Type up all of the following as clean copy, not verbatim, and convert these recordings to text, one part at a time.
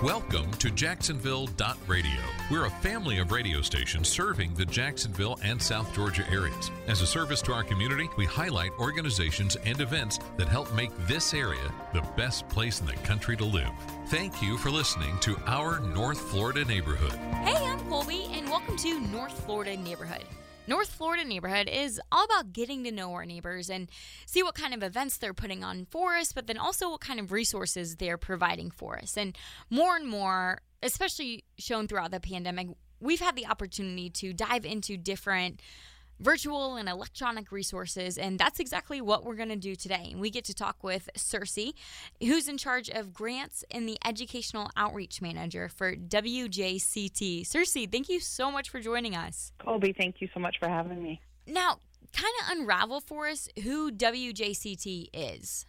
Welcome to Jacksonville.radio. We're a family of radio stations serving the Jacksonville and South Georgia areas. As a service to our community, we highlight organizations and events that help make this area the best place in the country to live. Thank you for listening to our North Florida neighborhood. Hey, I'm Colby, and welcome to North Florida Neighborhood. North Florida Neighborhood is all about getting to know our neighbors and see what kind of events they're putting on for us, but then also what kind of resources they're providing for us. And more, especially shown throughout the pandemic, we've had the opportunity to dive into different virtual and electronic resources, and that's exactly what we're going to do today. We get to talk with Cersei, who's in charge of grants and the Educational Outreach Manager for WJCT. Cersei, thank you so much for joining us. Colby, thank you so much for having me. Now, kind of unravel for us who WJCT is.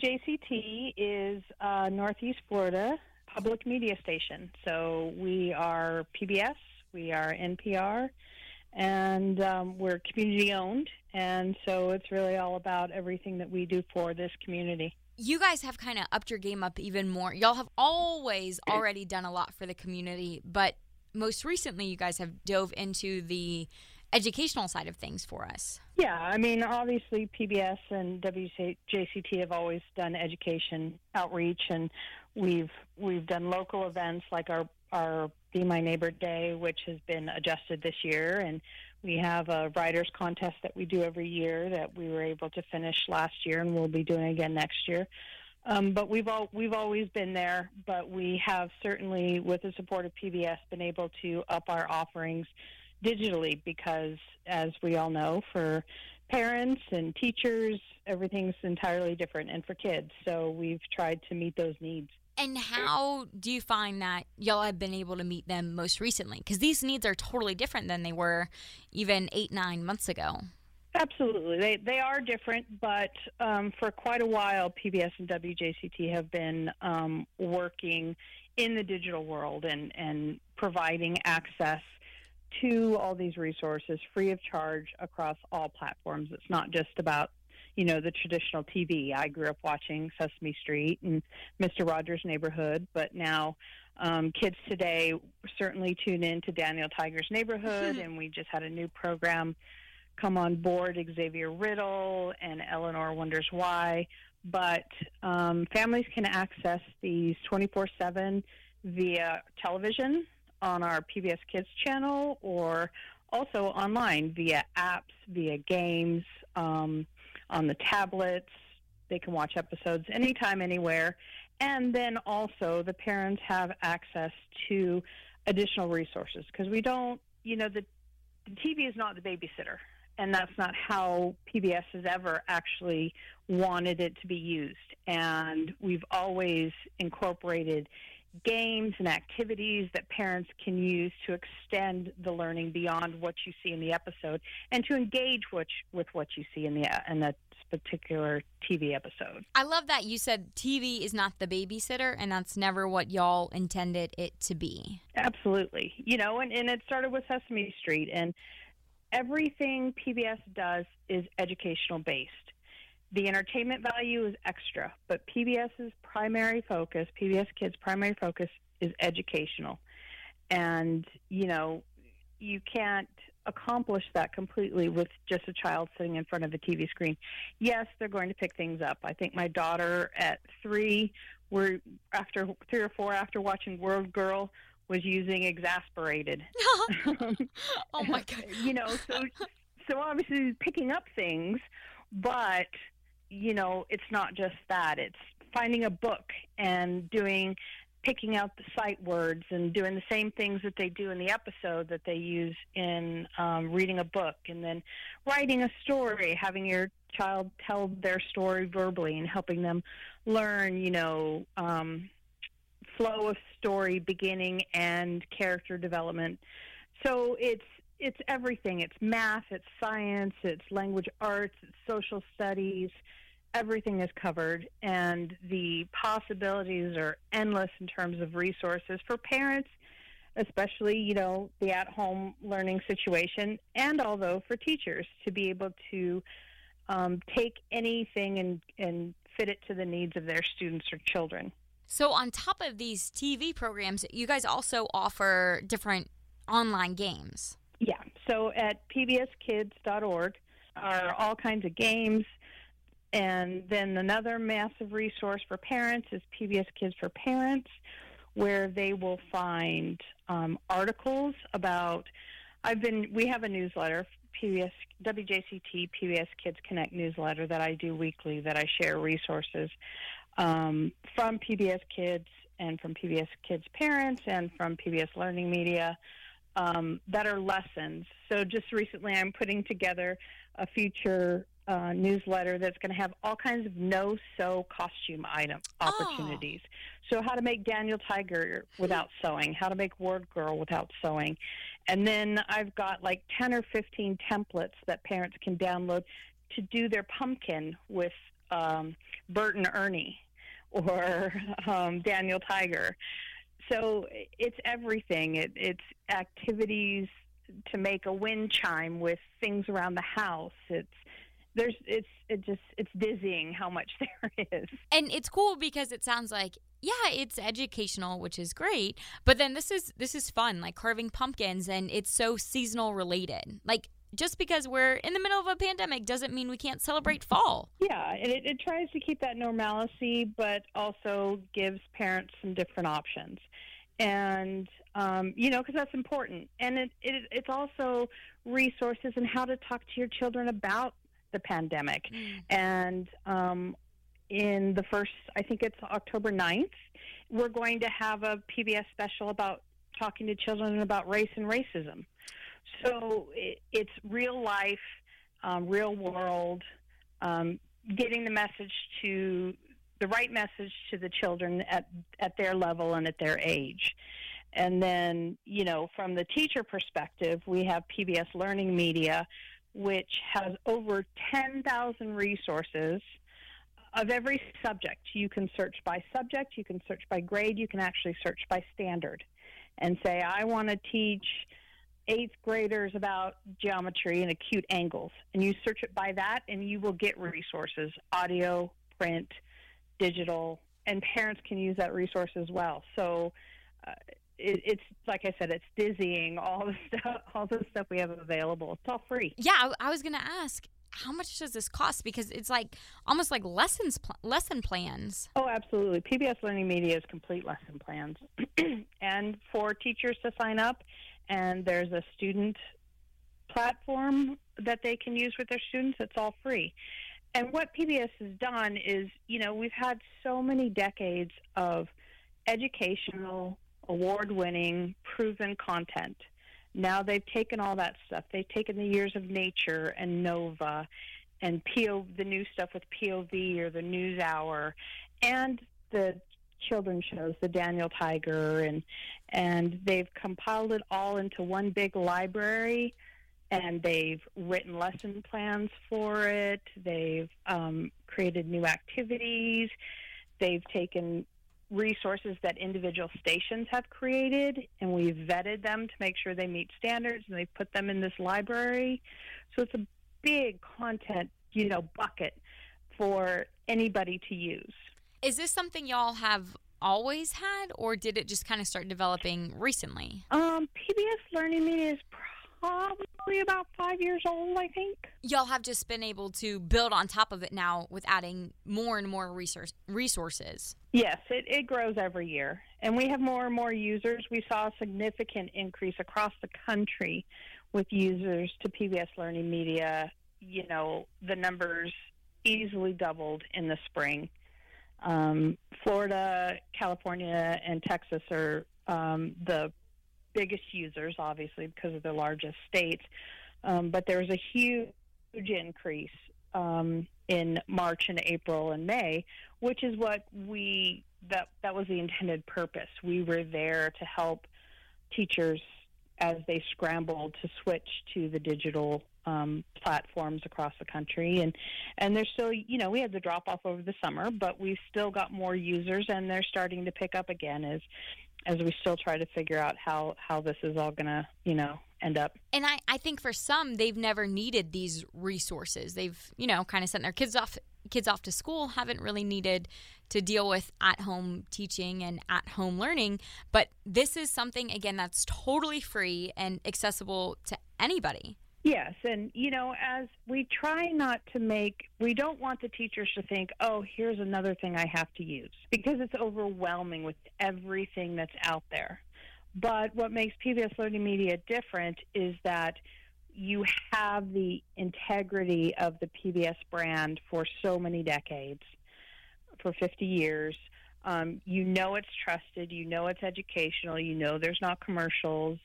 WJCT is Northeast Florida public media station. So we are PBS, we are NPR, and we're community-owned, and so it's really all about everything that we do for this community. You guys have kind of upped your game up even more. Y'all have always already done a lot for the community, but most recently you guys have dove into the educational side of things for us. Yeah, I mean, obviously PBS and WJCT have always done education outreach, and we've done local events like our Be My Neighbor Day, which has been adjusted this year, and we have a writers contest that we do every year that we were able to finish last year, and we'll be doing again next year. But we've always been there, but we have certainly, with the support of PBS, been able to up our offerings digitally because, as we all know, for parents and teachers, everything's entirely different, and for kids. So we've tried to meet those needs. And how do you find that y'all have been able to meet them most recently? Because these needs are totally different than they were even 8-9 months ago. Absolutely. They are different, but for quite a while, PBS and WJCT have been working in the digital world and providing access to all these resources free of charge across all platforms. It's not just about the traditional TV. I grew up watching Sesame Street and Mr. Rogers' Neighborhood, but now kids today certainly tune in to Daniel Tiger's Neighborhood, and we just had a new program come on board, Xavier Riddle and Eleanor Wonders Why. But families can access these 24/7 via television on our PBS Kids channel, or also online via apps, via games, on the tablets. They can watch episodes anytime, anywhere. And then also the parents have access to additional resources because we don't, the TV is not the babysitter, and that's not how PBS has ever actually wanted it to be used. And we've always incorporated games and activities that parents can use to extend the learning beyond what you see in the episode and to engage with what you see in the particular TV episode. I love that you said TV is not the babysitter, and that's never what y'all intended it to be. Absolutely. And it started with Sesame Street, and everything PBS does is educational based. The entertainment value is extra, but PBS Kids' primary focus is educational. And, you can't accomplish that completely with just a child sitting in front of a TV screen. Yes, they're going to pick things up. I think my daughter at 3, after 3 or 4 after watching World Girl, was using exasperated. Oh, my God. So obviously picking up things, but it's not just that. It's finding a book and picking out the sight words and doing the same things that they do in the episode that they use in reading a book, and then writing a story, having your child tell their story verbally and helping them learn, flow of story, beginning and character development. So it's everything. It's math, it's science, it's language arts, it's social studies. Everything is covered, and the possibilities are endless in terms of resources for parents, especially, the at-home learning situation, and although for teachers to be able to take anything and fit it to the needs of their students or children. So on top of these TV programs, you guys also offer different online games. Yeah. So at pbskids.org are all kinds of games. And then another massive resource for parents is PBS Kids for Parents, where they will find articles about. We have a newsletter, WJCT PBS Kids Connect newsletter that I do weekly, that I share resources from PBS Kids and from PBS Kids Parents and from PBS Learning Media that are lessons. So just recently I'm putting together a future newsletter that's going to have all kinds of no-sew costume item opportunities. So how to make Daniel Tiger without sewing, how to make Word Girl without sewing. And then I've got like 10 or 15 templates that parents can download to do their pumpkin with Bert and Ernie or Daniel Tiger. So it's everything. It's activities to make a wind chime with things around the house. It's dizzying how much there is. And it's cool because it sounds like, yeah, it's educational, which is great, but then this is fun, like carving pumpkins, and it's so seasonal related. Like, just because we're in the middle of a pandemic doesn't mean we can't celebrate fall. Yeah, and it tries to keep that normalcy, but also gives parents some different options. And, because that's important. And it's also resources and how to talk to your children about the pandemic. And in the first, I think it's October 9th, we're going to have a PBS special about talking to children about race and racism. So it's real life, real world, getting the right message to the children at their level and at their age. And then, from the teacher perspective, we have PBS Learning Media, which has over 10,000 resources of every subject. You can search by subject, you can search by grade, you can actually search by standard and say, I want to teach 8th graders about geometry and acute angles. And you search it by that, and you will get resources, audio, print, digital, and parents can use that resource as well. So it's like I said, it's dizzying, all the stuff we have available. It's all free. Yeah, I was going to ask, how much does this cost? Because it's like almost like lesson plans. Oh, absolutely. PBS Learning Media is complete lesson plans. And for teachers to sign up, and there's a student platform that they can use with their students. It's all free. And what PBS has done is, we've had so many decades of educational, award-winning, proven content. Now they've taken all that stuff. They've taken the years of Nature and Nova and the new stuff with POV or the NewsHour and the children's shows, the Daniel Tiger, and they've compiled it all into one big library, and they've written lesson plans for it. They've created new activities. They've taken resources that individual stations have created, and we've vetted them to make sure they meet standards, and they've put them in this library. So it's a big content, bucket for anybody to use. Is this something y'all have always had, or did it just kind of start developing recently? PBS Learning Media is probably about 5 years old, I think. Y'all have just been able to build on top of it now with adding more and more resources. Yes, it grows every year. And we have more and more users. We saw a significant increase across the country with users to PBS Learning Media. The numbers easily doubled in the spring. Florida, California, and Texas are the biggest users, obviously, because of the largest states. But there was a huge increase in March and April and May, which is what that was the intended purpose. We were there to help teachers as they scrambled to switch to the digital platforms across the country. And there's still, we had the drop-off over the summer, but we've still got more users, and they're starting to pick up again as we still try to figure out how this is all going to, end up. And I think for some, they've never needed these resources. They've, kind of sent their kids off kids off to school, haven't really needed to deal with at-home teaching and at-home learning. But this is something, again, that's totally free and accessible to anybody. Yes, and, as we try not to we don't want the teachers to think, oh, here's another thing I have to use, because it's overwhelming with everything that's out there. But what makes PBS Learning Media different is that you have the integrity of the PBS brand for so many decades, for 50 years. It's trusted, it's educational, there's not commercials,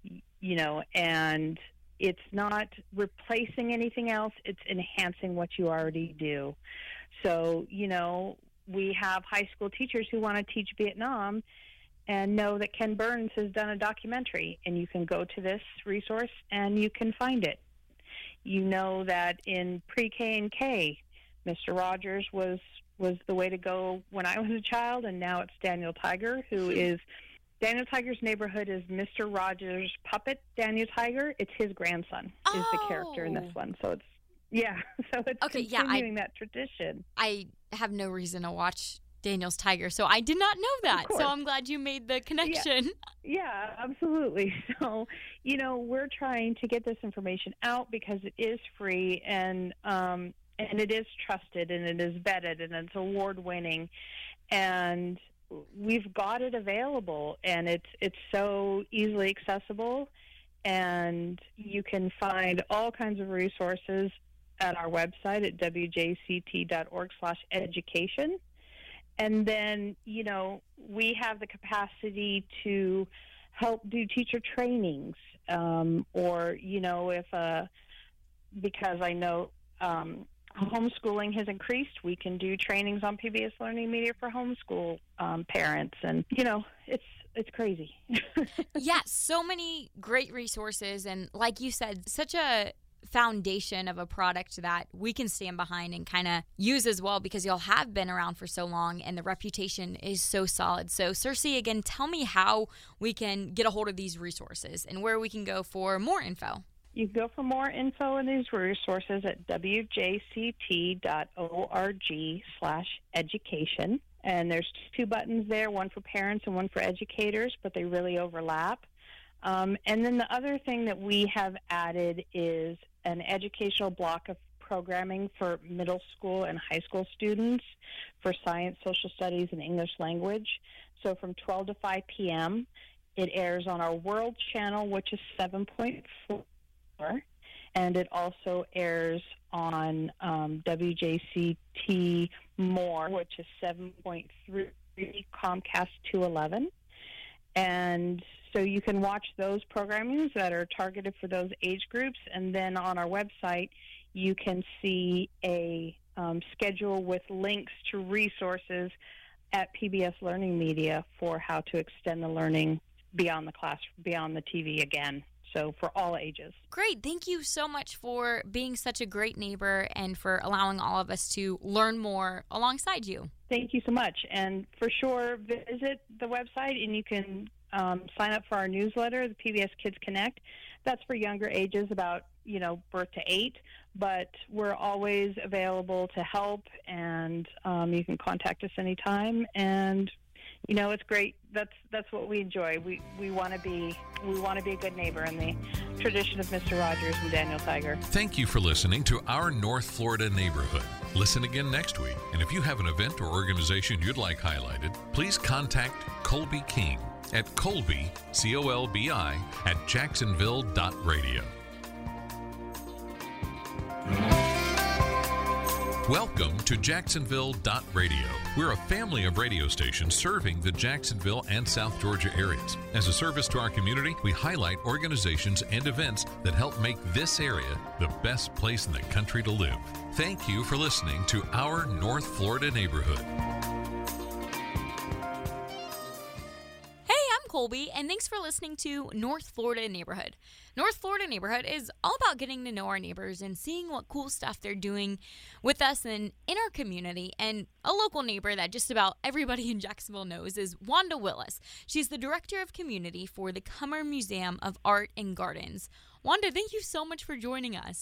and it's not replacing anything else. It's enhancing what you already do. So, we have high school teachers who want to teach Vietnam and know that Ken Burns has done a documentary, and you can go to this resource and you can find it. You know that in pre-K and K, Mr. Rogers was the way to go when I was a child, and now it's Daniel Tiger, who is... Daniel Tiger's neighborhood is Mr. Rogers' puppet, Daniel Tiger. It's his grandson is the character in this one. So it's continuing that tradition. I have no reason to watch Daniel's Tiger, so I did not know that. So I'm glad you made the connection. Yeah, absolutely. So, we're trying to get this information out because it is free and it is trusted and it is vetted and it's award-winning, and we've got it available, and it's so easily accessible, and you can find all kinds of resources at our website at wjct.org/education. And then, we have the capacity to help do teacher trainings, because I know homeschooling has increased, we can do trainings on PBS Learning Media for homeschool parents, and it's crazy. Yes, so many great resources, and like you said, such a foundation of a product that we can stand behind and kind of use as well, because y'all have been around for so long and the reputation is so solid. So Circe, again, tell me how we can get a hold of these resources and where we can go for more info. You can go for more info on these resources at wjct.org/education. And there's 2 buttons there, one for parents and one for educators, but they really overlap. And then the other thing that we have added is an educational block of programming for middle school and high school students for science, social studies, and English language. So from 12 to 5 p.m., it airs on our World Channel, which is 7.4. And it also airs on WJCT More, which is 7.3 Comcast 211. And so you can watch those programmings that are targeted for those age groups. And then on our website, you can see a schedule with links to resources at PBS Learning Media for how to extend the learning beyond the class, beyond the TV again. So for all ages. Great. Thank you so much for being such a great neighbor and for allowing all of us to learn more alongside you. Thank you so much. And for sure, visit the website and you can sign up for our newsletter, the PBS Kids Connect. That's for younger ages, about, birth to 8. But we're always available to help, and you can contact us anytime. And it's great. That's what we enjoy. We want to be a good neighbor in the tradition of Mr. Rogers and Daniel Tiger. Thank you for listening to Our North Florida Neighborhood. Listen again next week. And if you have an event or organization you'd like highlighted, please contact Colby King at Colby, Colbi, at jacksonville.radio. Welcome to Jacksonville.radio. We're a family of radio stations serving the Jacksonville and South Georgia areas. As a service to our community, we highlight organizations and events that help make this area the best place in the country to live. Thank you for listening to Our North Florida Neighborhood. Colby, and thanks for listening to North Florida Neighborhood. North Florida Neighborhood is all about getting to know our neighbors and seeing what cool stuff they're doing with us and in our community. And a local neighbor that just about everybody in Jacksonville knows is Wanda Willis. She's the Director of Community for the Cummer Museum of Art and Gardens. Wanda, thank you so much for joining us.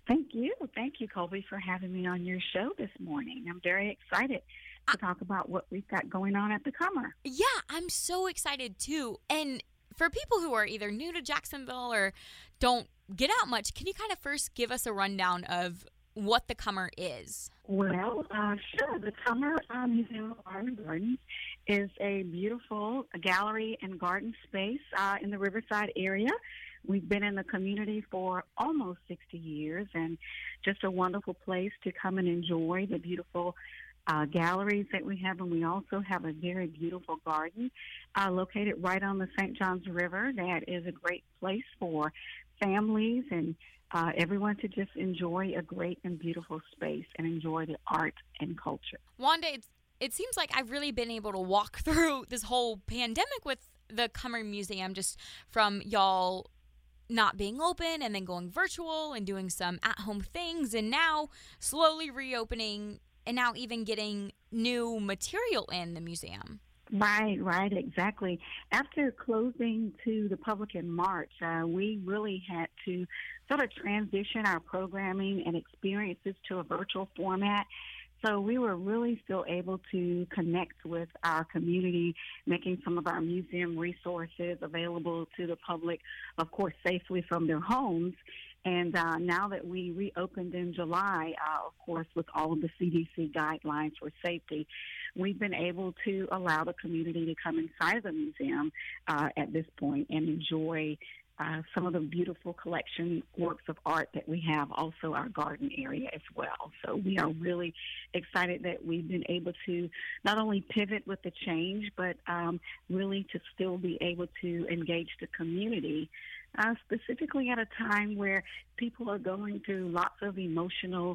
Thank you. Thank you, Colby, for having me on your show this morning. I'm very excited to talk about what we've got going on at the Comer. Yeah, I'm so excited too. And for people who are either new to Jacksonville or don't get out much, can you kind of first give us a rundown of what the Comer is? Well, sure. The Comer Museum of Art and Gardens is a beautiful gallery and garden space in the Riverside area. We've been in the community for almost 60 years, and just a wonderful place to come and enjoy the beautiful galleries that we have. And we also have a very beautiful garden located right on the St. Johns River that is a great place for families and everyone to just enjoy a great and beautiful space and enjoy the art and culture. Wanda, it seems like I've really been able to walk through this whole pandemic with the Comer Museum, just from y'all not being open and then going virtual and doing some at-home things, and now slowly reopening and now even getting new material in the museum. Right, exactly. After closing to the public in March, we really had to sort of transition our programming and experiences to a virtual format. So we were really still able to connect with our community, making some of our museum resources available to the public, of course, safely from their homes. And now that we reopened in July, of course, with all of the CDC guidelines for safety, we've been able to allow the community to come inside of the museum at this point and enjoy some of the beautiful collection works of art that we have, also our garden area as well. So we are really excited that we've been able to not only pivot with the change, but really to still be able to engage the community, specifically at a time where people are going through lots of emotional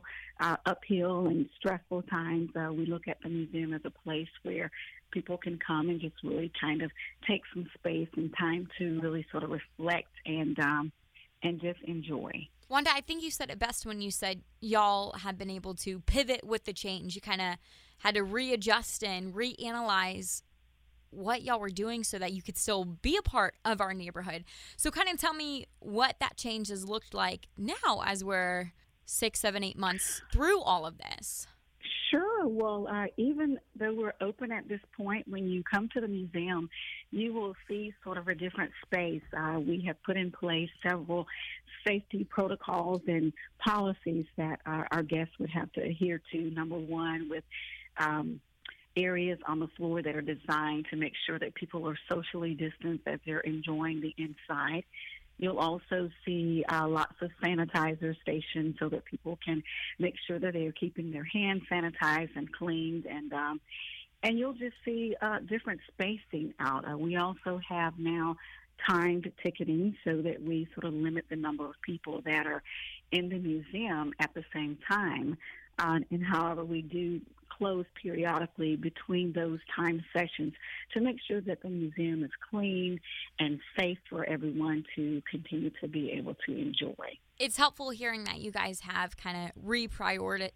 uphill and stressful times. We look at the museum as a place where people can come and just really kind of take some space and time to really sort of reflect and just enjoy. Wanda, I think you said it best when you said y'all have been able to pivot with the change. You kind of had to readjust and reanalyze what y'all were doing so that you could still be a part of our neighborhood. So kind of tell me what that change has looked like now as we're 6, 7, 8 months through all of this. Sure. Well, even though we're open at this point, when you come to the museum, you will see sort of a different space. We have put in place several safety protocols and policies that our guests would have to adhere to. Number one, with areas on the floor that are designed to make sure that people are socially distanced as they're enjoying the inside. You'll also see lots of sanitizer stations so that people can make sure that they are keeping their hands sanitized and cleaned, and you'll just see different spacing out. We also have now timed ticketing so that we sort of limit the number of people that are in the museum at the same time. And however, we do close periodically between those time sessions to make sure that the museum is clean and safe for everyone to continue to be able to enjoy. It's helpful hearing that you guys have kind of reprioritized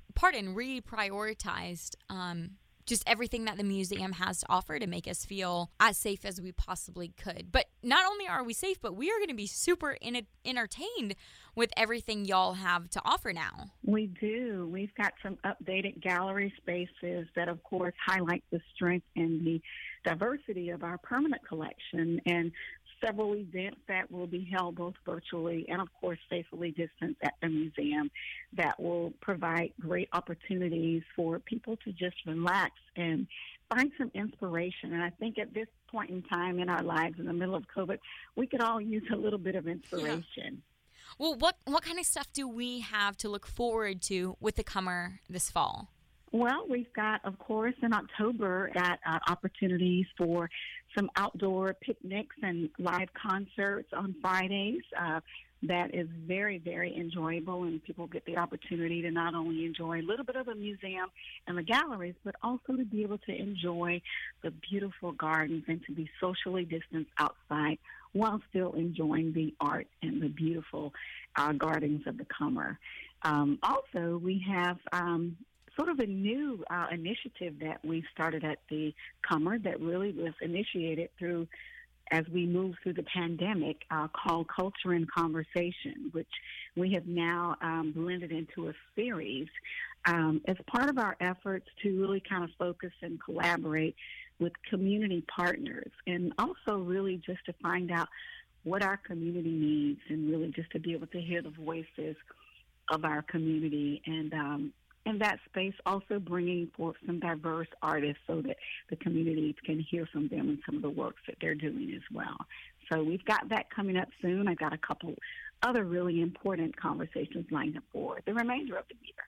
just everything that the museum has to offer to make us feel as safe as we possibly could. But not only are we safe, but we are going to be super entertained with everything y'all have to offer now. We do. We've got some updated gallery spaces that, of course, highlight the strength and the diversity of our permanent collection, and several events that will be held both virtually and, of course, safely distanced at the museum that will provide great opportunities for people to just relax and find some inspiration. And I think at this point in time in our lives, in the middle of COVID, we could all use a little bit of inspiration. Yeah. Well, what kind of stuff do we have to look forward to with the Comer this fall? Well, we've got, of course, in October, opportunities for some outdoor picnics and live concerts on Fridays. That is very, very enjoyable, and people get the opportunity to not only enjoy a little bit of the museum and the galleries, but also to be able to enjoy the beautiful gardens and to be socially distanced outside while still enjoying the art and the beautiful gardens of the Comer. Also, we have sort of a new initiative that we started at the Comer that really was initiated through as we move through the pandemic called Culture and Conversation, which we have now blended into a series as part of our efforts to really kind of focus and collaborate with community partners, and also really just to find out what our community needs, and really just to be able to hear the voices of our community, and in that space also bringing forth some diverse artists so that the community can hear from them and some of the works that they're doing as well. So we've got that coming up soon. I've got a couple other really important conversations lined up for the remainder of the year.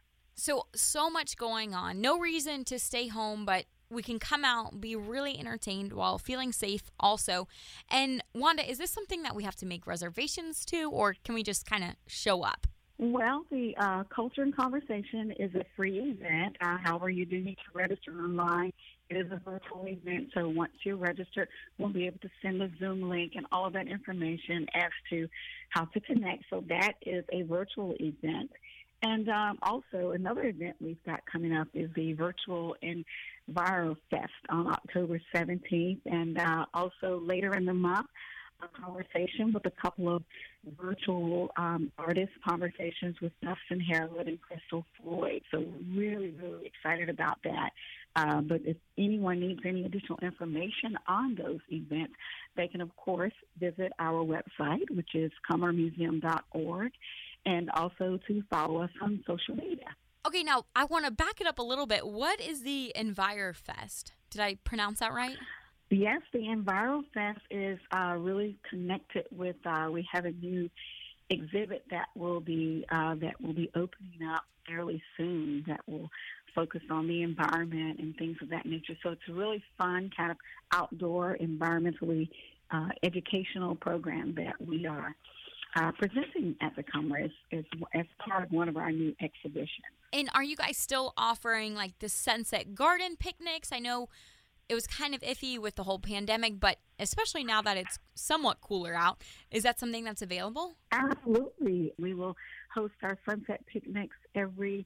So much going on. No reason to stay home, but we can come out, be really entertained while feeling safe also. And Wanda, is this something that we have to make reservations to, or can we just kind of show up? Well, the Culture and Conversation is a free event. However, you do need to register online. It is a virtual event, so once you're registered, we'll be able to send a Zoom link and all of that information as to how to connect. So that is a virtual event. And also another event we've got coming up is the Virtual EnviroFest on October 17th, and also later in the month, a conversation with a couple of virtual artist conversations with Dustin Harewood and Crystal Floyd. So we're really, really excited about that. But if anyone needs any additional information on those events, they can, of course, visit our website, which is cummermuseum.org, and also to follow us on social media. Okay, now I want to back it up a little bit. What is the EnviroFest? Did I pronounce that right? Yes, the EnviroFest is really connected with. We have a new exhibit that will be opening up fairly soon. That will focus on the environment and things of that nature. So it's a really fun kind of outdoor, environmentally educational program that we are presenting at the Cummer as part of one of our new exhibitions. And are you guys still offering like the Sunset Garden picnics? I know it was kind of iffy with the whole pandemic, but especially now that it's somewhat cooler out, is that something that's available? Absolutely. We will host our sunset picnics every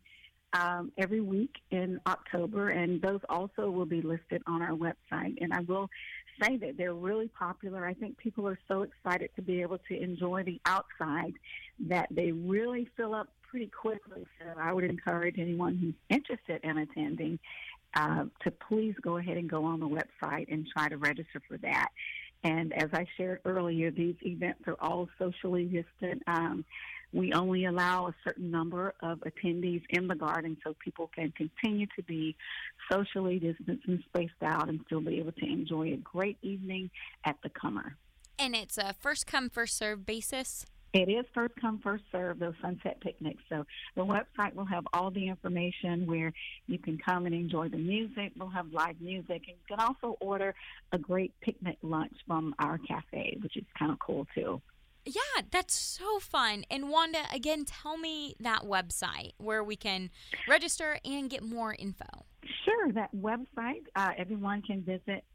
week in October, and those also will be listed on our website. And I will say that they're really popular. I think people are so excited to be able to enjoy the outside that they really fill up pretty quickly. So I would encourage anyone who's interested in attending to please go ahead and go on the website and try to register for that. And as I shared earlier, these events are all socially distant. We only allow a certain number of attendees in the garden so people can continue to be socially distanced and spaced out and still be able to enjoy a great evening at the Cummer. And it's a first-come, first-served basis? It is first come, first serve, those sunset picnics. So the website will have all the information where you can come and enjoy the music. We'll have live music. And you can also order a great picnic lunch from our cafe, which is kind of cool, too. Yeah, that's so fun. And Wanda, again, tell me that website where we can register and get more info. Sure. That website, everyone can visit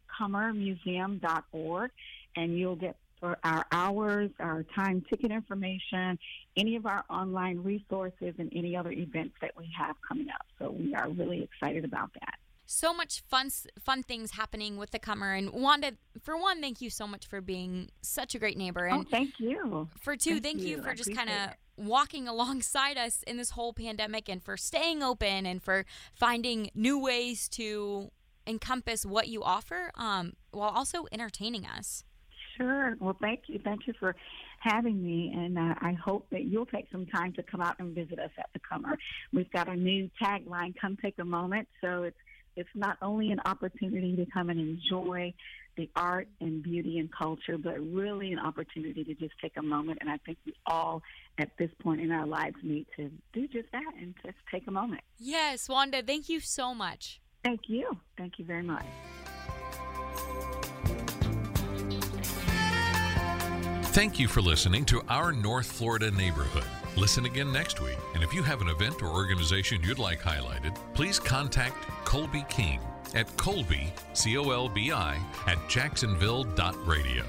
cummermuseum.org, and you'll get for our hours, our time ticket information, any of our online resources, and any other events that we have coming up. So we are really excited about that. So much fun things happening with the Cummer. And Wanda, for one, thank you so much for being such a great neighbor. And thank you. For two, thank you for just kind of walking alongside us in this whole pandemic, and for staying open, and for finding new ways to encompass what you offer while also entertaining us. Sure. Well, thank you. Thank you for having me, and I hope that you'll take some time to come out and visit us at the Cummer. We've got a new tagline, "Come Take a Moment," so it's not only an opportunity to come and enjoy the art and beauty and culture, but really an opportunity to just take a moment, and I think we all at this point in our lives need to do just that and just take a moment. Yes, Wanda, thank you so much. Thank you. Thank you very much. Thank you for listening to Our North Florida Neighborhood. Listen again next week. And if you have an event or organization you'd like highlighted, please contact Colby King at Colby, COLBI, at jacksonville.radio.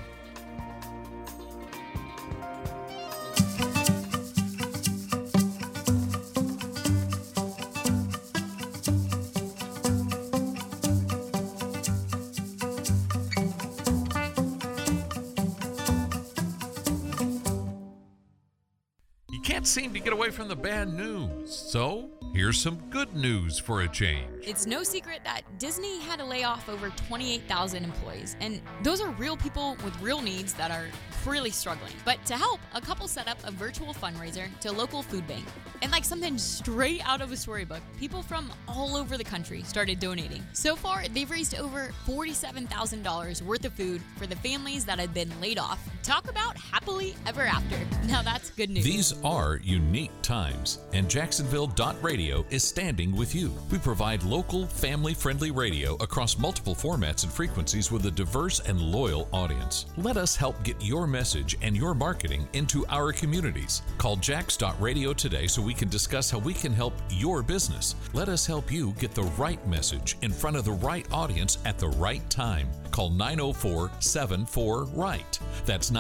can't seem to get away from the bad news. So, here's some good news for a change. It's no secret that Disney had to lay off over 28,000 employees, and those are real people with real needs that are really struggling. But to help, a couple set up a virtual fundraiser to a local food bank. And like something straight out of a storybook, people from all over the country started donating. So far, they've raised over $47,000 worth of food for the families that had been laid off. Talk about happily ever after. Now that's good news. These are unique times, and Jacksonville.radio is standing with you. We provide local, family-friendly radio across multiple formats and frequencies with a diverse and loyal audience. Let us help get your message and your marketing into our communities. Call Jax.radio today so we can discuss how we can help your business. Let us help you get the right message in front of the right audience at the right time. Call 904-74-RIGHT. That's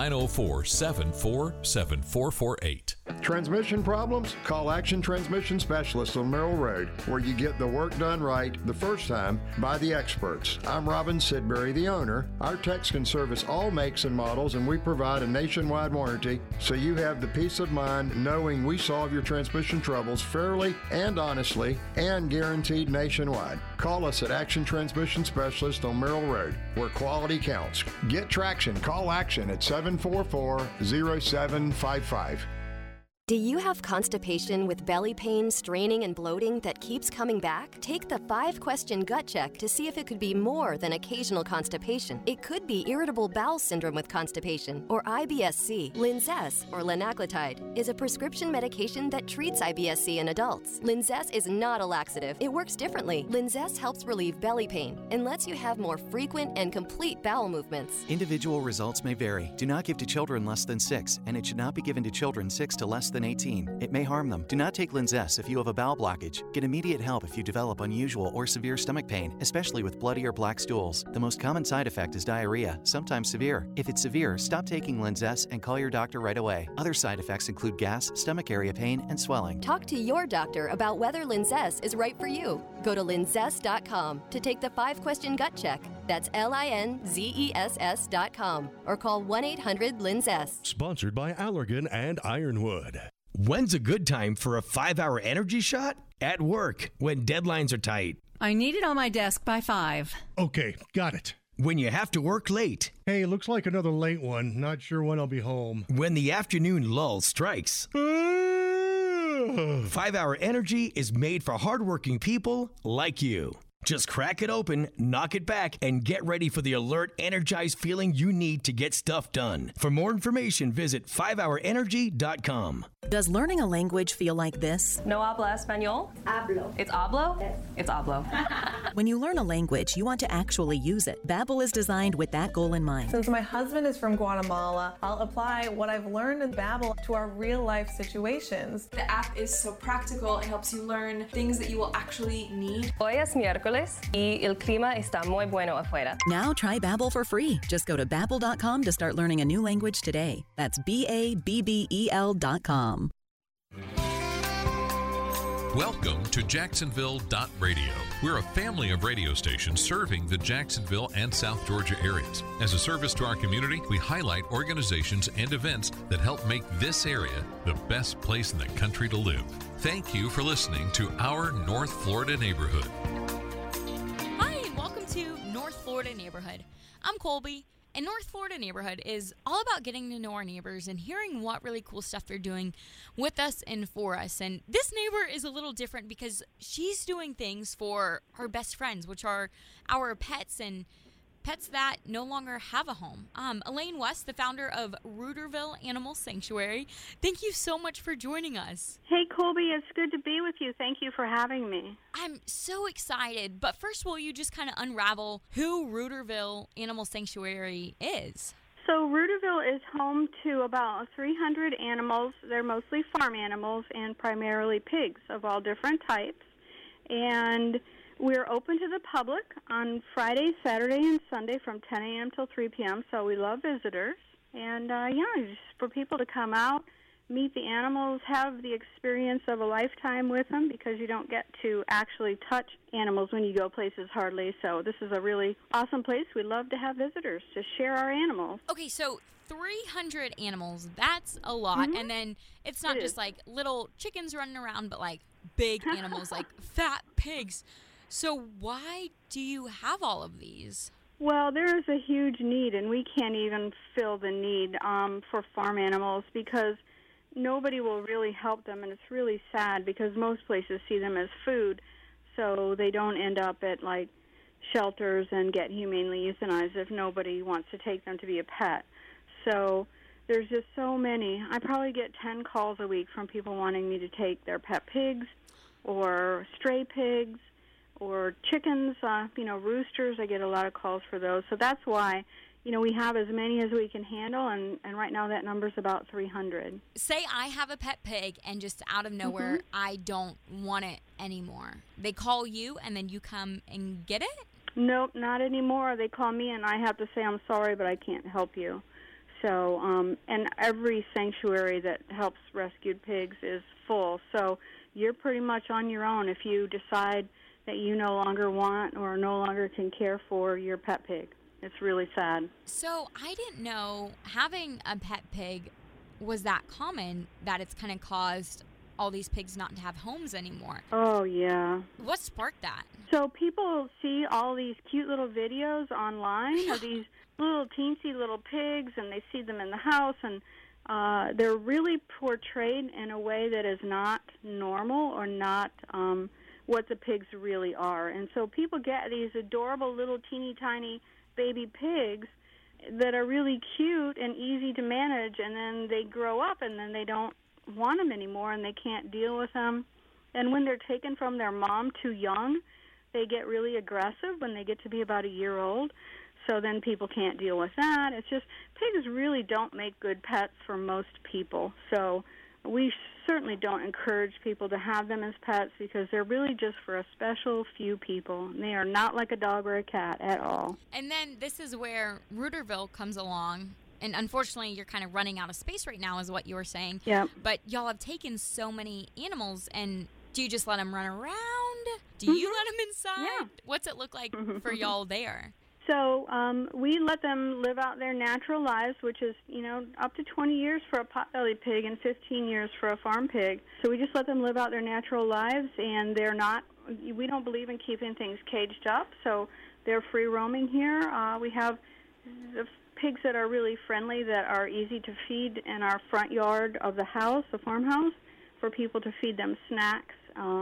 904-74-7448. Transmission problems? Call Action Transmission Specialists on Merrill Road, where you get the work done right the first time by the experts. I'm Robin Sidbury, the owner. Our techs can service all makes and models, and we provide a nationwide warranty, so you have the peace of mind knowing we solve your transmission troubles fairly and honestly and guaranteed nationwide. Call us at Action Transmission Specialist on Merrill Road, where quality counts. Get traction. Call Action at 744-0755. Do you have constipation with belly pain, straining, and bloating that keeps coming back? Take the 5-question gut check to see if it could be more than occasional constipation. It could be irritable bowel syndrome with constipation, or IBS-C. Linzess, or linaclotide, is a prescription medication that treats IBS-C in adults. Linzess is not a laxative. It works differently. Linzess helps relieve belly pain and lets you have more frequent and complete bowel movements. Individual results may vary. Do not give to children less than 6, and it should not be given to children 6 to less than 18. It may harm them. Do not take Linzess if you have a bowel blockage. Get immediate help if you develop unusual or severe stomach pain, especially with bloody or black stools. The most common side effect is diarrhea, sometimes severe. If it's severe, stop taking Linzess and call your doctor right away. Other side effects include gas, stomach area pain, and swelling. Talk to your doctor about whether Linzess is right for you. Go to linzess.com to take the 5-question gut check. That's LINZESS.com or call 1-800-LINZESS. Sponsored by Allergan and Ironwood. When's a good time for a 5-hour energy shot? At work, when deadlines are tight. I need it on my desk by 5. Okay, got it. When you have to work late. Hey, looks like another late one. Not sure when I'll be home. When the afternoon lull strikes. 5-hour energy is made for hardworking people like you. Just crack it open, knock it back, and get ready for the alert, energized feeling you need to get stuff done. For more information, visit 5hourenergy.com. Does learning a language feel like this? No habla español? Hablo. It's hablo? Yes. It's hablo. When you learn a language, you want to actually use it. Babbel is designed with that goal in mind. Since my husband is from Guatemala, I'll apply what I've learned in Babbel to our real-life situations. The app is so practical. It helps you learn things that you will actually need. Hoy es miércoles y el clima está muy bueno afuera. Now try Babbel for free. Just go to Babbel.com to start learning a new language today. That's BABBEL.com. Welcome to Jacksonville.radio. We're a family of radio stations serving the Jacksonville and South Georgia areas. As a service to our community, we highlight organizations and events that help make this area the best place in the country to live. Thank you for listening to our North Florida neighborhood. Hi, and welcome to North Florida Neighborhood. I'm Colby. And North Florida Neighborhood is all about getting to know our neighbors and hearing what really cool stuff they're doing with us and for us. And this neighbor is a little different because she's doing things for her best friends, which are our pets and pets that no longer have a home. Elaine West, the founder of Rooterville Animal Sanctuary, thank you so much for joining us. Hey, Colby, it's good to be with you. Thank you for having me. I'm so excited. But first, will you just kind of unravel who Rooterville Animal Sanctuary is? So Rooterville is home to about 300 animals. They're mostly farm animals and primarily pigs of all different types. And we're open to the public on Friday, Saturday, and Sunday from 10 a.m. till 3 p.m., so we love visitors. And, just for people to come out, meet the animals, have the experience of a lifetime with them, because you don't get to actually touch animals when you go places hardly. So this is a really awesome place. We'd love to have visitors to share our animals. Okay, so 300 animals, that's a lot. And then it's not just like little chickens running around, but like big animals, like fat pigs. So why do you have all of these? Well, there is a huge need, and we can't even fill the need for farm animals, because nobody will really help them, and it's really sad because most places see them as food, so they don't end up at like shelters and get humanely euthanized if nobody wants to take them to be a pet. So there's just so many. I probably get 10 calls a week from people wanting me to take their pet pigs or stray pigs or chickens, roosters. I get a lot of calls for those. So that's why, we have as many as we can handle, and right now that number's about 300. Say I have a pet pig, and just out of nowhere, I don't want it anymore. They call you, and then you come and get it? Nope, not anymore. They call me, and I have to say, I'm sorry, but I can't help you. So, and every sanctuary that helps rescued pigs is full. So you're pretty much on your own if you decide that you no longer want or no longer can care for your pet pig. It's really sad. So I didn't know having a pet pig was that common, that it's kind of caused all these pigs not to have homes anymore. Oh, yeah. What sparked that? So people see all these cute little videos online of these little teensy little pigs, and they see them in the house, and they're really portrayed in a way that is not normal or not what the pigs really are. And so people get these adorable little teeny tiny baby pigs that are really cute and easy to manage, and then they grow up and then they don't want them anymore and they can't deal with them. And when they're taken from their mom too young, they get really aggressive when they get to be about a year old. So then people can't deal with that. It's just, pigs really don't make good pets for most people. So we certainly don't encourage people to have them as pets, because they're really just for a special few people. They are not like a dog or a cat at all. And then this is where Rooterville comes along. And unfortunately, you're kind of running out of space right now, is what you were saying. Yeah. But y'all have taken so many animals, and do you just let them run around? Do you let them inside? Yeah. What's it look like for y'all there? So we let them live out their natural lives, which is, up to 20 years for a potbelly pig and 15 years for a farm pig. So we just let them live out their natural lives, and we don't believe in keeping things caged up, so they're free roaming here. We have the pigs that are really friendly, that are easy to feed in our front yard of the house, the farmhouse, for people to feed them snacks.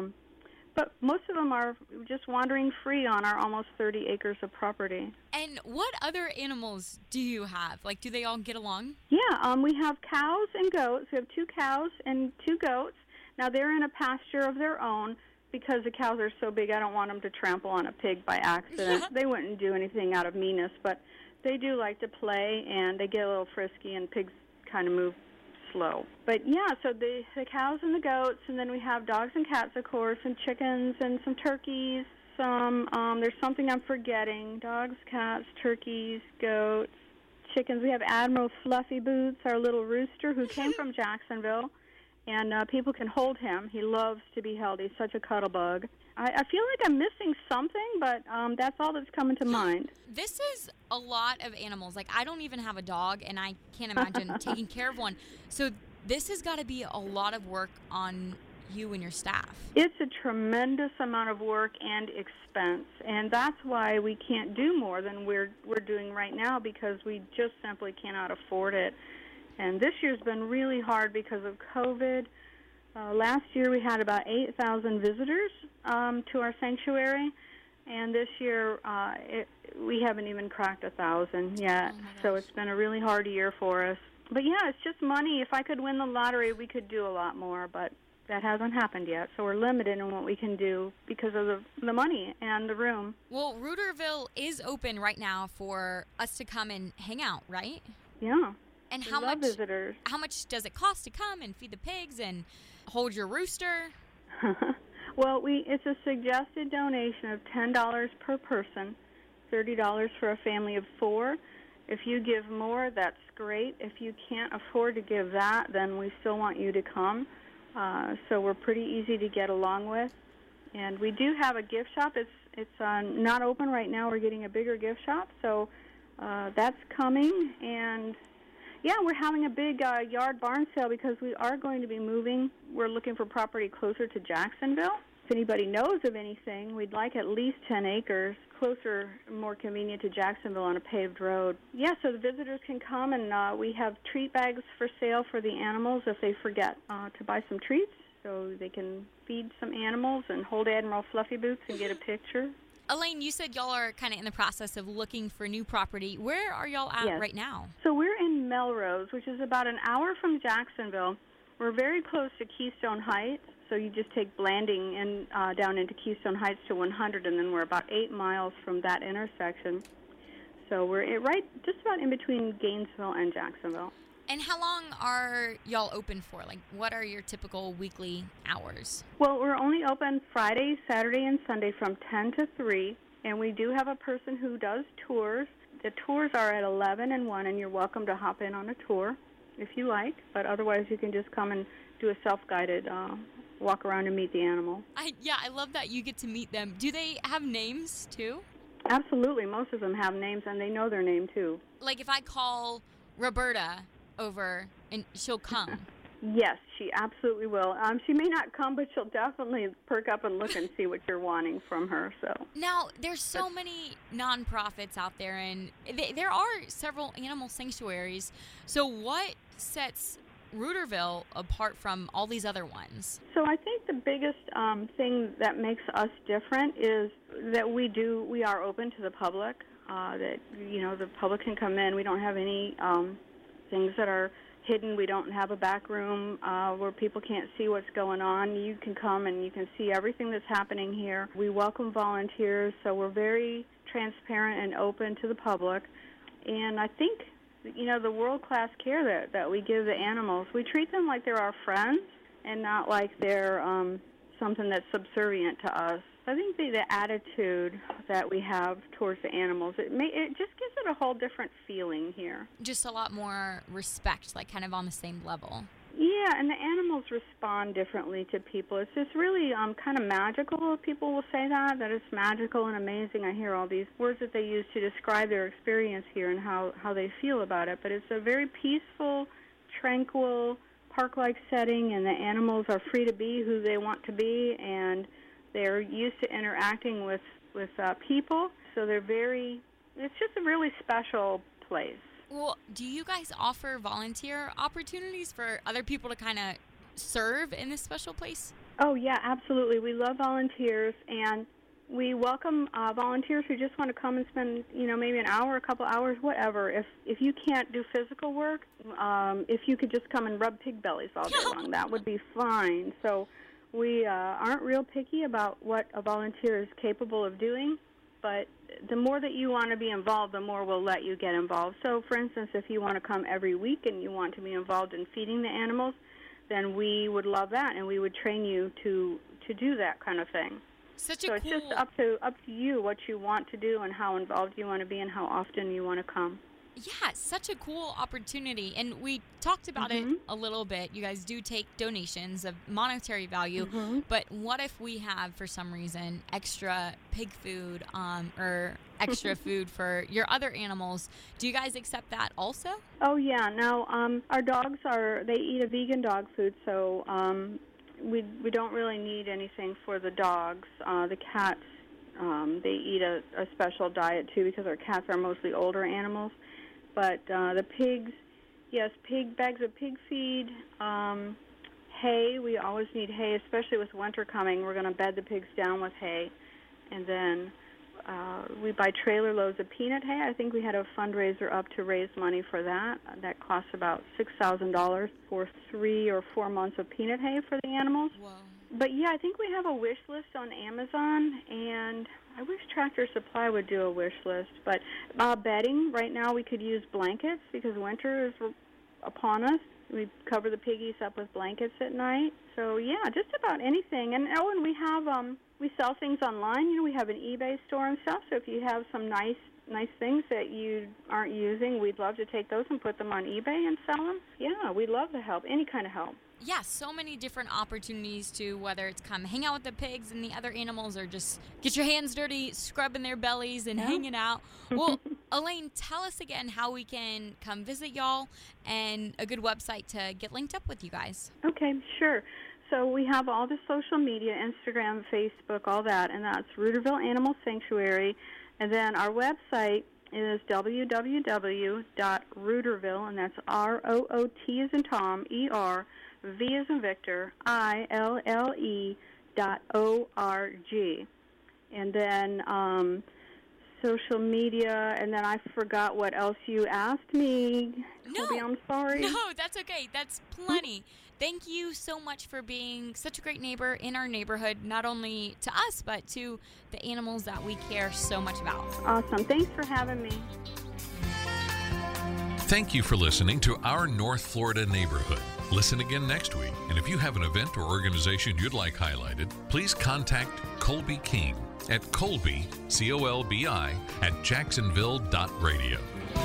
But most of them are just wandering free on our almost 30 acres of property. And what other animals do you have? Like, do they all get along? Yeah, we have cows and goats. We have 2 cows and 2 goats. Now, they're in a pasture of their own, because the cows are so big, I don't want them to trample on a pig by accident. They wouldn't do anything out of meanness, but they do like to play, and they get a little frisky, and pigs kind of move slow. But yeah, so the cows and the goats, and then we have dogs and cats, of course, and chickens and some turkeys. There's something I'm forgetting. Dogs, cats, turkeys, goats, chickens. We have Admiral Fluffy Boots, our little rooster, who came from Jacksonville, and people can hold him. He loves to be held. He's such a cuddle bug. I feel like I'm missing something, but that's all that's coming to mind. This is a lot of animals. Like, I don't even have a dog, and I can't imagine taking care of one. So this has got to be a lot of work on you and your staff. It's a tremendous amount of work and expense, and that's why we can't do more than we're doing right now, because we just simply cannot afford it. And this year's been really hard because of COVID. Last year we had about 8,000 visitors to our sanctuary, and this year we haven't even cracked 1,000 yet. So it's been a really hard year for us. But yeah, it's just money. If I could win the lottery, we could do a lot more, but that hasn't happened yet. So we're limited in what we can do because of the money and the room. Well, Rooterville is open right now for us to come and hang out, right? Yeah. And we love visitors. How much does it cost to come and feed the pigs and hold your rooster? Well, it's a suggested donation of $10 per person, $30 for a family of 4, If you give more, that's great. If you can't afford to give that, then we still want you to come. So we're pretty easy to get along with. And we do have a gift shop. It's not open right now. We're getting a bigger gift shop, so that's coming. And, yeah, we're having a big yard barn sale because we are going to be moving. We're looking for property closer to Jacksonville. If anybody knows of anything, we'd like at least 10 acres, closer, more convenient to Jacksonville on a paved road. Yeah, so the visitors can come, and we have treat bags for sale for the animals if they forget to buy some treats. So they can feed some animals and hold Admiral Fluffy Boots and get a picture. Elaine, you said y'all are kind of in the process of looking for new property. Where are y'all at right now? So we're in Melrose, which is about an hour from Jacksonville. We're very close to Keystone Heights. So you just take Blanding and down into Keystone Heights to 100, and then we're about 8 miles from that intersection. So we're just about in between Gainesville and Jacksonville. And how long are y'all open for? Like, what are your typical weekly hours? Well, we're only open Friday, Saturday, and Sunday from 10 to 3, and we do have a person who does tours. The tours are at 11 and 1, and you're welcome to hop in on a tour if you like, but otherwise you can just come and do a self-guided walk around and meet the animal. I love that you get to meet them. Do they have names, too? Absolutely. Most of them have names, and they know their name, too. Like, if I call Roberta over, and she'll come? Yes, she absolutely will. She may not come, but she'll definitely perk up and look and see what you're wanting from her. So now, there's so many nonprofits out there, and there are several animal sanctuaries. So what sets Ruderville apart from all these other ones? So I think the biggest thing that makes us different is that we are open to the public. That the public can come in. We don't have any things that are hidden. We don't have a back room where people can't see what's going on. You can come and you can see everything that's happening here. We welcome volunteers, so we're very transparent and open to the public. And I think the world-class care that we give the animals, we treat them like they're our friends and not like they're something that's subservient to us. I think the attitude that we have towards the animals, it just gives it a whole different feeling here. Just a lot more respect, like kind of on the same level. Yeah, and the animals respond differently to people. It's just really kind of magical. People will say that it's magical and amazing. I hear all these words that they use to describe their experience here and how they feel about it. But it's a very peaceful, tranquil, park-like setting, and the animals are free to be who they want to be, and they're used to interacting with people. So it's just a really special place. Well, do you guys offer volunteer opportunities for other people to kind of serve in this special place? Oh, yeah, absolutely. We love volunteers, and we welcome volunteers who just want to come and spend, maybe an hour, a couple hours, whatever. If you can't do physical work, if you could just come and rub pig bellies all day long, that would be fine. So we aren't real picky about what a volunteer is capable of doing, but the more that you want to be involved, the more we'll let you get involved. So, for instance, if you want to come every week and you want to be involved in feeding the animals, then we would love that, and we would train you to do that kind of thing. So it's just up to you what you want to do and how involved you want to be and how often you want to come. Yeah, such a cool opportunity. And we talked about it a little bit. You guys do take donations of monetary value. But what if we have, for some reason, extra pig food or extra food for your other animals? Do you guys accept that also? Oh, yeah. Now, our dogs they eat a vegan dog food, so we don't really need anything for the dogs. The cats, they eat a special diet, too, because our cats are mostly older animals. But the pigs, yes, bags of pig feed, hay. We always need hay, especially with winter coming. We're going to bed the pigs down with hay. And then we buy trailer loads of peanut hay. I think we had a fundraiser up to raise money for that. That costs about $6,000 for 3 or 4 months of peanut hay for the animals. Whoa. But, yeah, I think we have a wish list on Amazon, and I wish Tractor Supply would do a wish list. But bedding, right now we could use blankets because winter is upon us. We cover the piggies up with blankets at night. So, yeah, just about anything. And we have we sell things online. We have an eBay store and stuff. So if you have some nice nice things that you aren't using, we'd love to take those and put them on eBay and sell them. Yeah, we'd love to help, any kind of help. Yeah, so many different opportunities to, whether it's come hang out with the pigs and the other animals or just get your hands dirty, scrubbing their bellies and hanging out. Well, Elaine, tell us again how we can come visit y'all and a good website to get linked up with you guys. Okay, sure. So we have all the social media, Instagram, Facebook, all that, and that's Ruderville Animal Sanctuary. And then our website is www.ruderville, and that's ROOT as in Tom, ER-V as in Victor, ILLE.org. And then social media, and then I forgot what else you asked me. Colby, I'm sorry. No, that's okay. That's plenty. Thank you so much for being such a great neighbor in our neighborhood, not only to us, but to the animals that we care so much about. Awesome. Thanks for having me. Thank you for listening to Our North Florida Neighborhood. Listen again next week. And if you have an event or organization you'd like highlighted, please contact Colby King at Colby, C-O-L-B-I, at jacksonville.radio.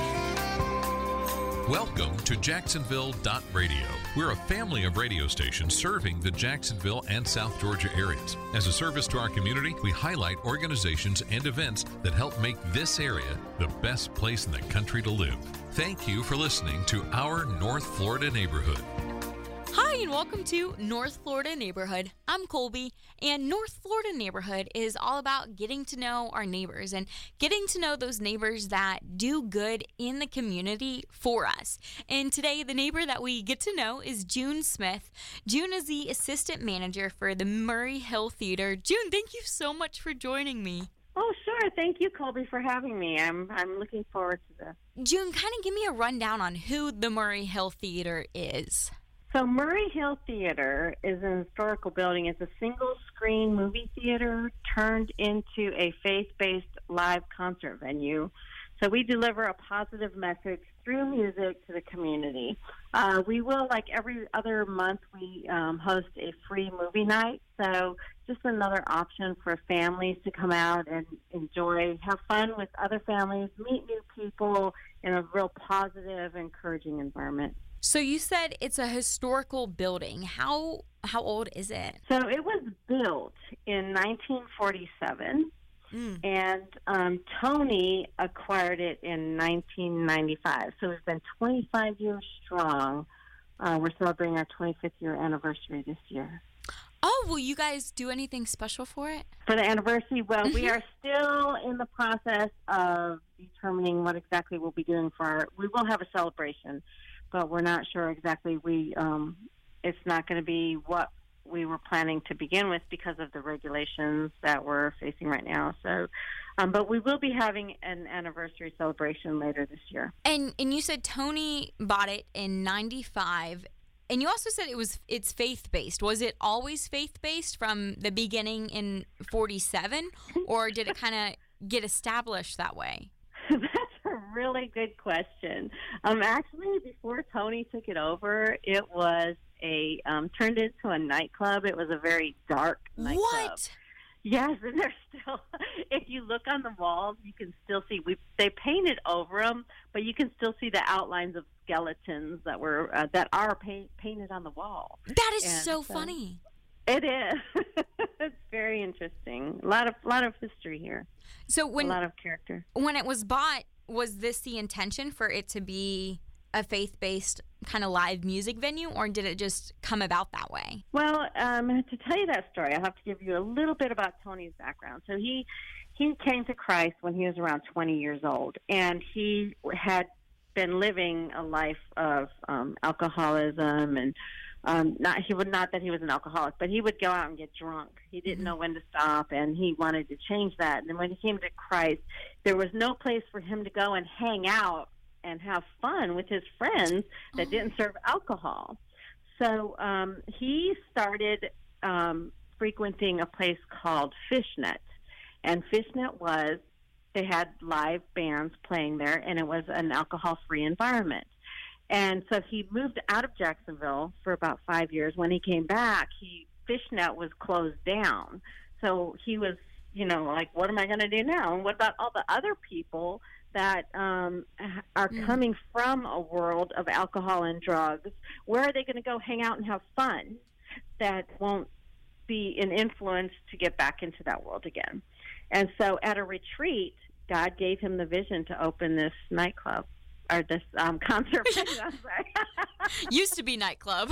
Welcome to Jacksonville.radio. We're a family of radio stations serving the Jacksonville and South Georgia areas. As a service to our community, we highlight organizations and events that help make this area the best place in the country to live. Thank you for listening to Our North Florida Neighborhood. Hi, and welcome to North Florida Neighborhood. I'm Colby, and North Florida Neighborhood is all about getting to know our neighbors and getting to know those neighbors that do good in the community for us. And today, the neighbor that we get to know is June Smith. June is the assistant manager for the Murray Hill Theater. June, thank you so much for joining me. Oh, sure. Thank you, Colby, for having me. I'm looking forward to this. June, kind of give me a rundown on who the Murray Hill Theater is. So Murray Hill Theater is an historical building. It's a single-screen movie theater turned into a faith-based live concert venue. So we deliver a positive message through music to the community. We will, like every other month, we host a free movie night. So just another option for families to come out and enjoy, have fun with other families, meet new people in a real positive, encouraging environment. So you said it's a historical building. How old is it? So it was built in 1947, and Tony acquired it in 1995. So it's been 25 years strong. We're celebrating our 25th year anniversary this year. Oh, will you guys do anything special for it? For the anniversary? Well, we are still in the process of determining what exactly we'll be doing we will have a celebration, but we're not sure exactly. It's not going to be what we were planning to begin with because of the regulations that we're facing right now. So, but we will be having an anniversary celebration later this year. And you said Tony bought it in 95, and you also said it's faith-based. Was it always faith-based from the beginning in 47, or did it kind of get established that way? That's a really good question. Actually, before Tony took it over, it was turned into a nightclub. It was a very dark nightclub. What? Yes, and there's still, if you look on the walls, you can still see, they painted over them, but you can still see the outlines of skeletons that are painted on the wall. That is so funny. It is. It's very interesting. A lot of history here. So a lot of character. When it was bought, was this the intention for it to be a faith-based kind of live music venue, or did it just come about that way? Well, to tell you that story, I'll have to give you a little bit about Tony's background. So he came to Christ when he was around 20 years old, and he had been living a life of alcoholism, and not that he was an alcoholic, but he would go out and get drunk. He didn't know when to stop, and he wanted to change that. And when he came to Christ, there was no place for him to go and hang out and have fun with his friends that didn't serve alcohol. So he started frequenting a place called Fishnet. And Fishnet they had live bands playing there, and it was an alcohol-free environment. And so he moved out of Jacksonville for about 5 years. When he came back, Fishnet was closed down. So he was like, what am I going to do now? And what about all the other people that are coming from a world of alcohol and drugs? Where are they going to go hang out and have fun that won't be an influence to get back into that world again? And so at a retreat, God gave him the vision to open this nightclub, or this concert venue. I'm sorry. Used to be nightclub.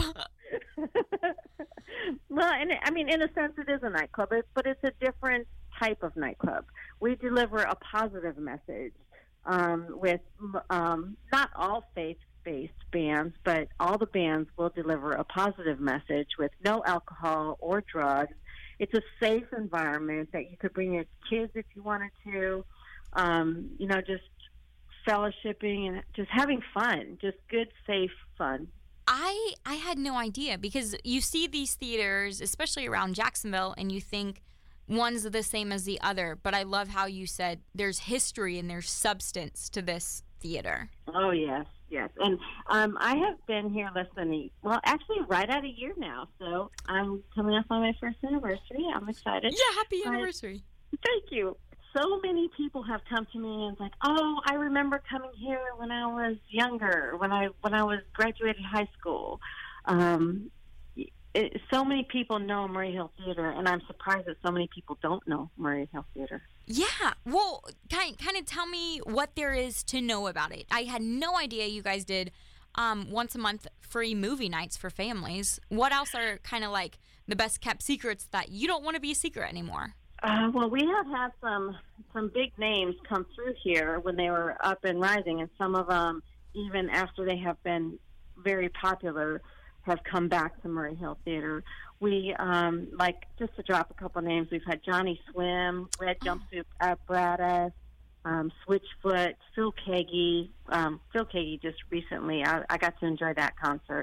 Well, and I mean, in a sense, it is a nightclub, but it's a different type of nightclub. We deliver a positive message with not all faith-based bands, but all the bands will deliver a positive message with no alcohol or drugs. It's a safe environment that you could bring your kids if you wanted to, just fellowshipping and just having fun, just good, safe fun. I had no idea, because you see these theaters, especially around Jacksonville, and you think one's the same as the other. But I love how you said there's history and there's substance to this theater. Oh, yes. And I have been here actually right at a year now. So I'm coming up on my first anniversary. I'm excited. Yeah, happy anniversary. Thank you. So many people have come to me and like, oh, I remember coming here when I was younger, when I was graduated high school. So many people know Murray Hill Theater, and I'm surprised that so many people don't know Murray Hill Theater. Yeah. Well, kind of tell me what there is to know about it. I had no idea you guys did once a month free movie nights for families. What else are kind of like the best kept secrets that you don't want to be a secret anymore? Well, we have had some big names come through here when they were up and rising, and some of them, even after they have been very popular, have come back to Murray Hill Theater. We, just to drop a couple names, we've had Johnny Swim, Red Jumpsuit Apparatus, Switchfoot, Phil Keaggy. Phil Keaggy just recently, I got to enjoy that concert.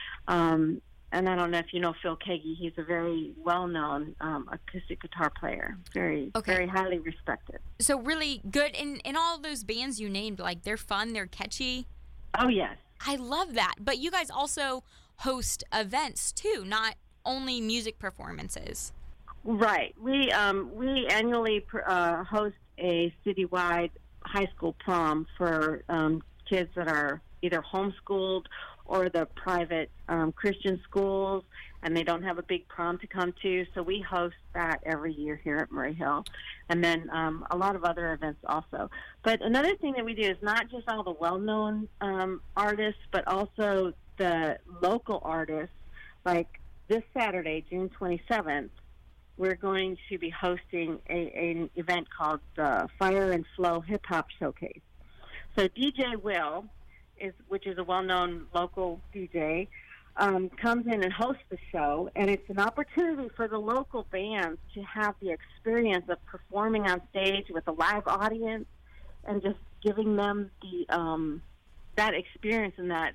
And I don't know if you know Phil Keaggy. He's a very well-known acoustic guitar player, very highly respected. So really good. In all those bands you named, like, they're fun, they're catchy. Oh, yes. I love that. But you guys also host events, too, not only music performances. Right. We annually host a citywide high school prom for kids that are either homeschooled or the private Christian schools, and they don't have a big prom to come to. So we host that every year here at Murray Hill, and then a lot of other events also. But another thing that we do is not just all the well-known artists, but also the local artists. Like this Saturday, June 27th, we're going to be hosting an event called the Fire and Flow Hip Hop Showcase. So DJ Will, which is a well-known local DJ, comes in and hosts the show, and it's an opportunity for the local bands to have the experience of performing on stage with a live audience and just giving them the that experience and that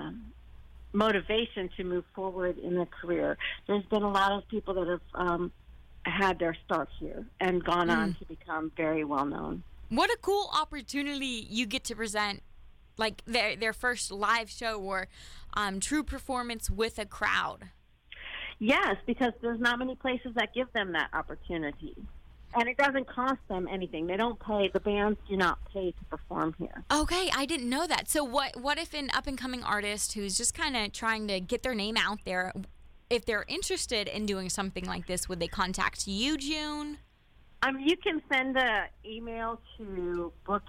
motivation to move forward in their career. There's been a lot of people that have had their start here and gone on to become very well-known. What a cool opportunity you get to present, like their first live show or true performance with a crowd. Yes, because there's not many places that give them that opportunity. And it doesn't cost them anything. They don't pay. The bands do not pay to perform here. Okay, I didn't know that. So what if an up-and-coming artist who's just kind of trying to get their name out there, if they're interested in doing something like this, would they contact you, June? You can send an email to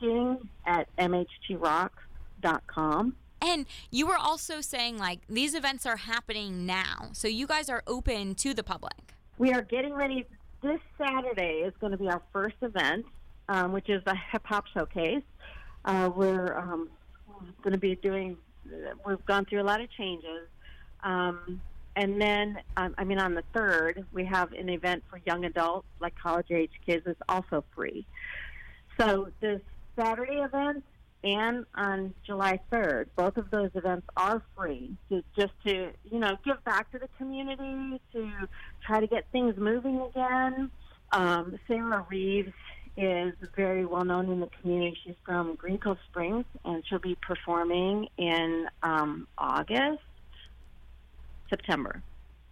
booking@mhtrock.com. And you were also saying, like, these events are happening now, so you guys are open to the public. We are getting ready. This Saturday is going to be our first event, which is the Hip Hop Showcase. We're going to be we've gone through a lot of changes. And then, on the 3rd, we have an event for young adults, like college-age kids. It's also free. So this Saturday event and on July 3rd, both of those events are free to give back to the community, to try to get things moving again. Sarah Reeves is very well known in the community. She's from Green Cove Springs, and she'll be performing in September.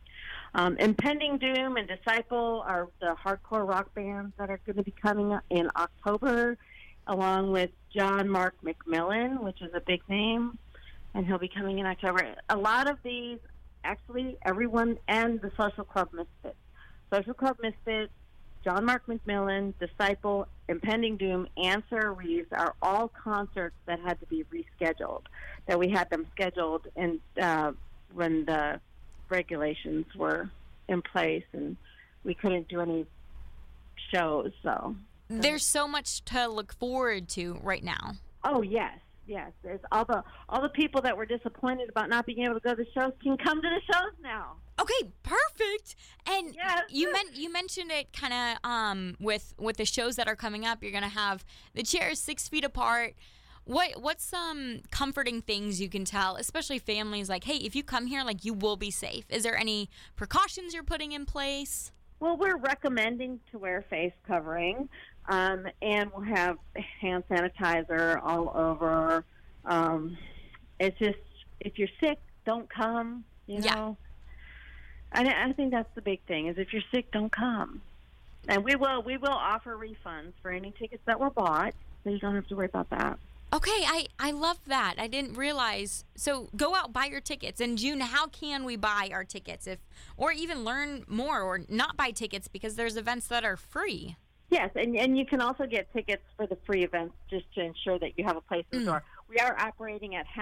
Impending Doom and Disciple are the hardcore rock bands that are going to be coming up in October, along with John Mark McMillan, which is a big name, and he'll be coming in October. A lot of these, actually, everyone, and the Social Club Misfits. Social Club Misfits, John Mark McMillan, Disciple, Impending Doom, and Sarah Reeves are all concerts that had to be rescheduled, that we had them scheduled in, when the regulations were in place, and we couldn't do any shows. So there's so much to look forward to right now. Oh, yes. There's all the people that were disappointed about not being able to go to the shows can come to the shows now. Okay, perfect. And yes. you mentioned it kind of with the shows that are coming up. You're going to have the chairs 6 feet apart. What's some comforting things you can tell, especially families, like, hey, if you come here, like, you will be safe? Is there any precautions you're putting in place? Well, we're recommending to wear face covering, and we'll have hand sanitizer all over. It's just, if you're sick, don't come, you know. I think that's the big thing, is if you're sick, don't come. And we will offer refunds for any tickets that were bought, so you don't have to worry about that. Okay, I love that. I didn't realize. So go out, buy your tickets. And June, how can we buy our tickets, or even learn more, or not buy tickets, because there's events that are free? Yes, and you can also get tickets for the free events just to ensure that you have a place to store. We are operating at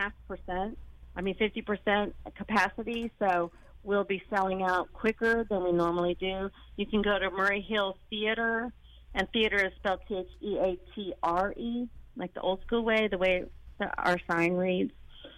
50% capacity, so we'll be selling out quicker than we normally do. You can go to Murray Hill Theater, and theater is spelled Theatre, like the old school way, the way that our sign reads.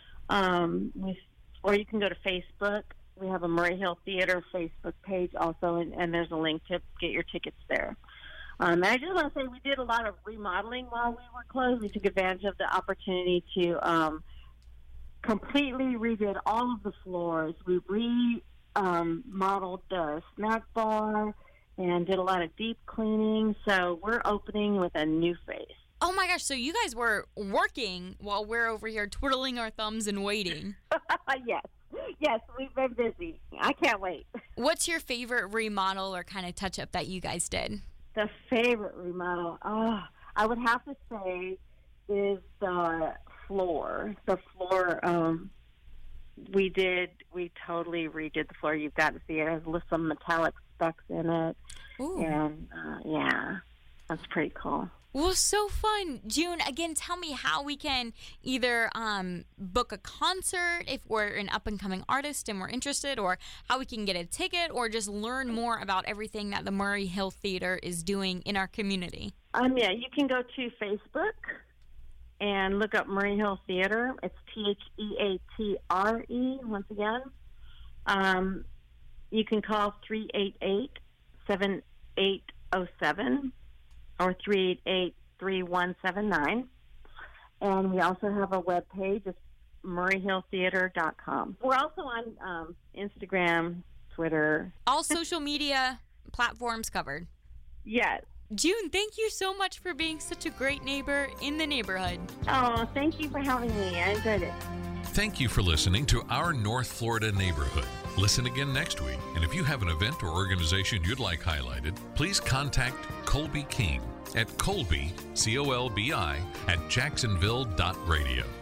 Or you can go to Facebook. We have a Murray Hill Theater Facebook page also, and there's a link to get your tickets there. And I just want to say we did a lot of remodeling while we were closed. We took advantage of the opportunity to completely redid all of the floors. We remodeled the snack bar and did a lot of deep cleaning. So we're opening with a new face. Oh, my gosh. So you guys were working while we're over here twiddling our thumbs and waiting. Yes, we've been busy. I can't wait. What's your favorite remodel or kind of touch-up that you guys did? The favorite remodel, I would have to say, is the floor. The floor, we totally redid the floor. You've got to see it. It has some metallic specks in it. Ooh. And, that's pretty cool. Well, so fun. June, again, tell me how we can either book a concert if we're an up-and-coming artist and we're interested, or how we can get a ticket, or just learn more about everything that the Murray Hill Theater is doing in our community. You can go to Facebook and look up Murray Hill Theater. It's Theatre, once again. You can call 388-7807. or 388-3179. And we also have a webpage. It's murrayhilltheater.com. We're also on Instagram, Twitter. All social media platforms covered. Yes. June, thank you so much for being such a great neighbor in the neighborhood. Oh, thank you for having me. I enjoyed it. Thank you for listening to Our North Florida Neighborhood. Listen again next week. And if you have an event or organization you'd like highlighted, please contact Colby King at Colby, COLBI, @jacksonville.radio.